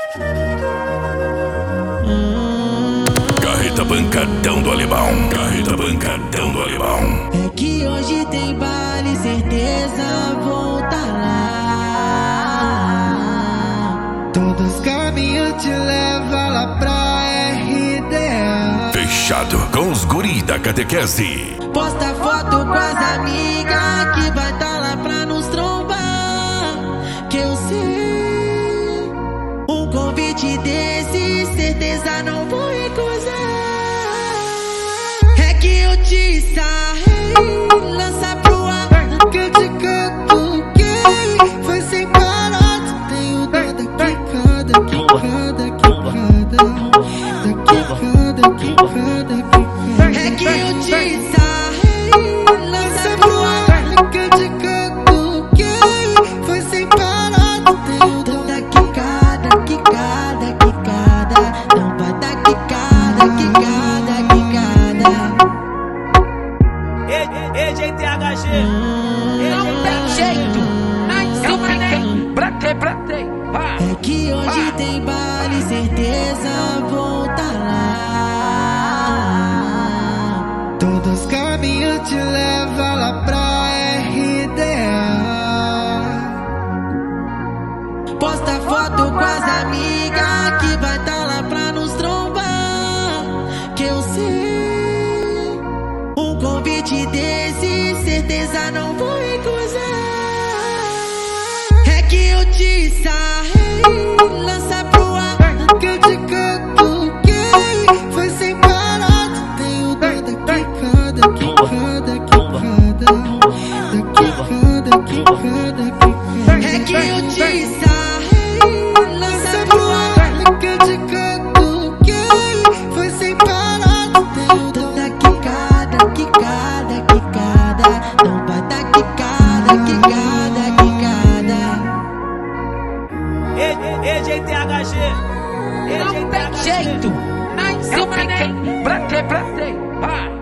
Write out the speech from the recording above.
Carreta Pancadão do Alemão. Carreta Pancadão do Alemão. É que hoje tem baile, certeza vou tá lá. Todos os caminhos te levam lá pra RDA. Fechado com os guri da catequese. Posta foto com as amigas que vai tá lá pra nos trombar. Que eu sei, um convite desse, certeza não vou recusar. É que eu te sarrei, lança pro ar, Que eu te canto gay, foi sem parar. Tu tem o dó da quicada, quicada, quicada, da quicada, quicada, quicada. é que eu te sarrei, lança pro ar. Que eu te canto gay, foi sem parar. Tu tem o dó Da quicada, quicada, quicada, não vai dar quicada, quicada, quicada. EGTHG. Não tem jeito, mas eu fiquei bratei, É que hoje tem baile, certeza vou tá lá. Todos os caminhos te levam lá pra RDA. Posta foto com as amigas que vai tá lá pra nos trombar. Que eu sei, um convite desse, certeza não vou recusar. É que eu te sarrei, lança pro ar. Que eu te canto gay, foi sem parar. Tu tem o dó da quicada, quicada, quicada, da quicada, quicada, quicada. É que eu te sarrei, lança pro ar. Que eu te canto gay, foi sem parar. Tu tem o dó Da quicada, quicada, quicada, não vai dar quicada, quicada, quicada. EGTHG. não tem jeito, mas eu fiquei bratei,